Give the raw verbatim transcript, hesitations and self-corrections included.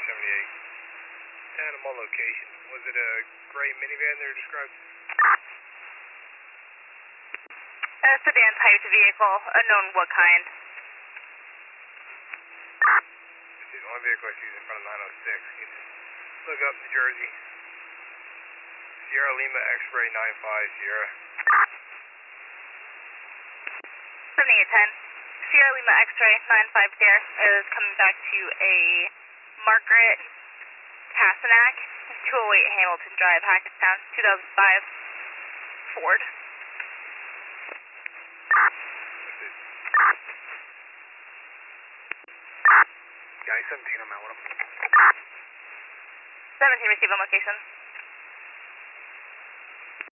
seventy-eight. ten, I'm on location. Was it a gray minivan they were described? A sedan type vehicle, unknown what kind. This is the only vehicle I see is in front of nine oh six. You can look up New Jersey. Sierra Lima X-Ray nine five Sierra. seventy-eight ten. Sierra Lima X-Ray nine five Sierra is coming back to a Margaret Tassenac, two oh eight Hamilton Drive, Hackettstown, two thousand five Ford. Guy seventeen, I'm out with him. seventeen received on location.